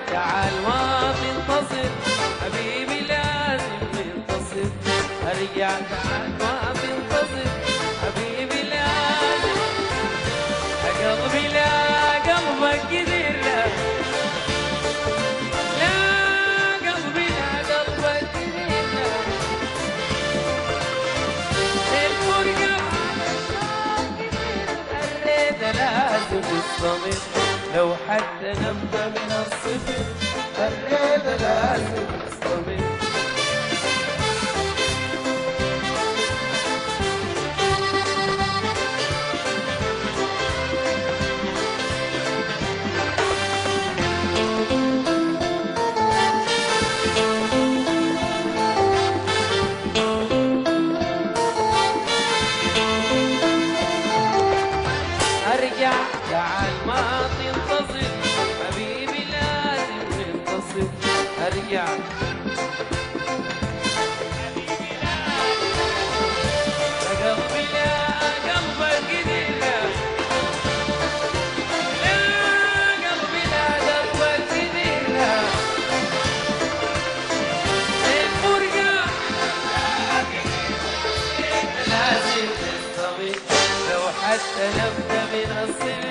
تعال ما تنتصر حبيبي لازم تنتصر. ارجع تعال ما تنتصر حبيبي لازم. قلبي لا قلبك كثير لا لا قلبي لا قلبك كثير لا. الفرقة الريت لازم تصطمت لو حتى نبدأ من الصفر. الريت لازم تصطمت. ارجع تعال ما تنتصر حبيبي لازم تنتصر. ارجع حبيبي لازم. قلبي لا قلبك كثير لا لا قلبي لا قلبك كثير لا. الفرقة لازم تنطوي لو حتى نبدأ من الصفر.